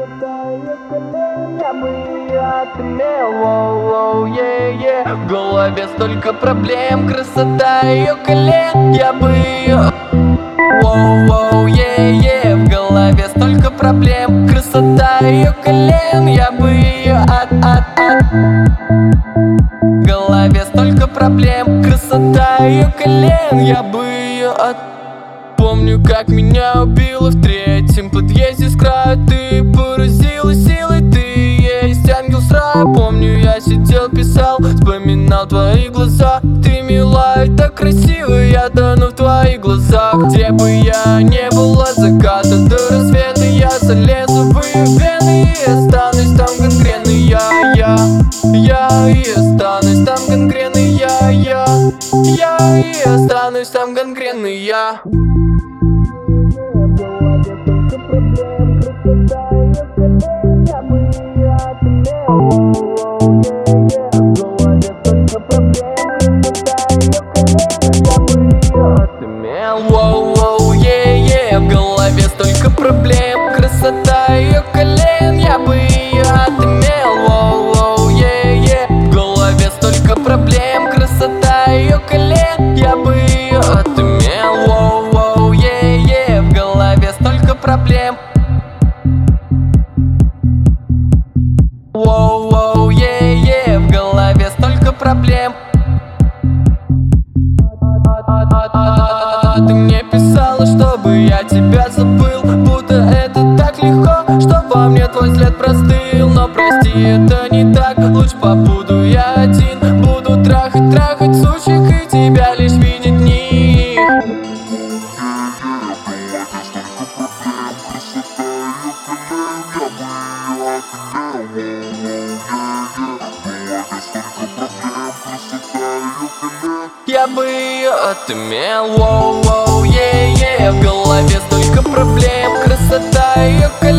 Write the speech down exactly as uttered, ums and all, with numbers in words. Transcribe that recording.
Я бы ее отымел, воу-воу, е-е. В голове столько проблем, красота ее колен. Я бы ее, воу-воу, е-е. В голове столько проблем, красота ее колен. Я бы ее от-от-от. В голове столько проблем, красота ее колен. Я бы ее от. Помню, как меня убило в третьем подъезде с края. Ты поразила силой, ты есть ангел с рая. Помню, я сидел, писал, вспоминал твои глаза. Ты мила и так красива, я тону в твоих глазах. Где бы я не был, от заката до рассвета я залезу в ее вены и останусь там конкретно я, я, я. И останусь там конкретно я, я, я. И останусь там конкретно я. Воу-воу, е-е. В голове столько проблем, красота ее колен. Я бы ее отымел, воу-воу, е-е. В голове столько проблем, красота ее колен. Я бы ее отымел, воу-воу, е-е. В голове столько проблем. Воу-воу, е-е. В голове столько проблем. Ты мне писала, чтобы я тебя забыл, будто это так легко, что во мне твой след простыл. Но прости, это не так, лучше побуду я один. Буду трахать, трахать сучек и тебя лишь видеть в них. Я бы ее отымел, воу-воу, е-е. В голове столько проблем, красота ее колен.